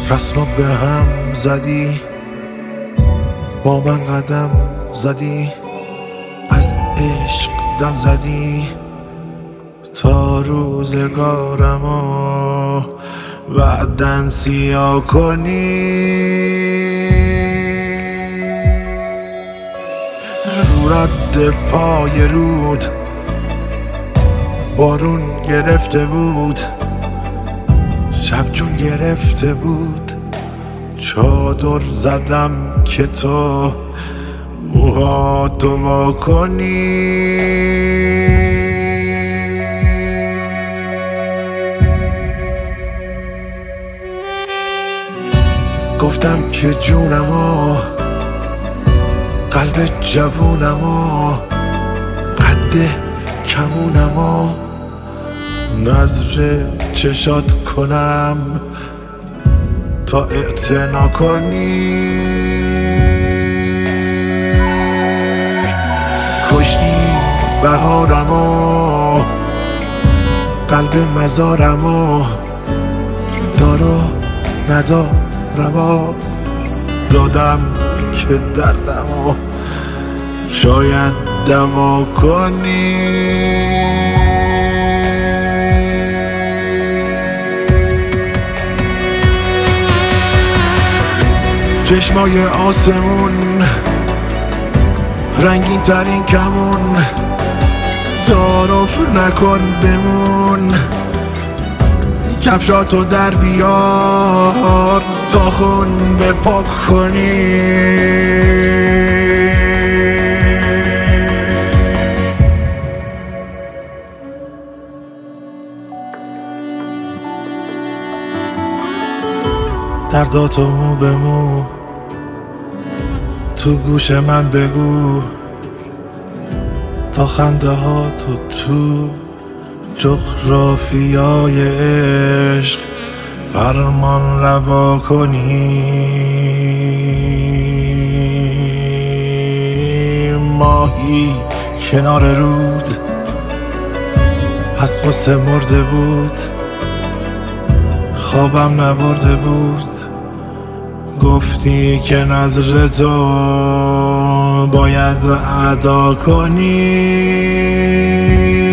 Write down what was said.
رسما به هم زدی، با من قدم زدی، از عشق دم زدی، تا روزگارمو بعدن سیاه کنی. رو رد پای رود بارون گرفته بود، شب جون گرفته بود، چادر زدم که تو موهاتو وا کنی. گفتم که جونمو، قلب جوونمو، قد کمونمو نظر چشات کنم تا اعتنا کنی. کشتی بهارمو، قلب مزارمو، دارو ندارمو دادم که دردمو شاید دوا کنی. چشمای آسمون رنگین ترین کمون، تعارف نکن بمون، کفشاتو در بیار تا خون بپاک کنی. درداتو مو به مو تو گوش من بگو، تا خنده ها تو جغرافیای عشق فرمان روا کنی. ماهی کنار رود از قصه مرده بود، خوابم نبرده بود، گفتی که نظر تو باید ادا کنی.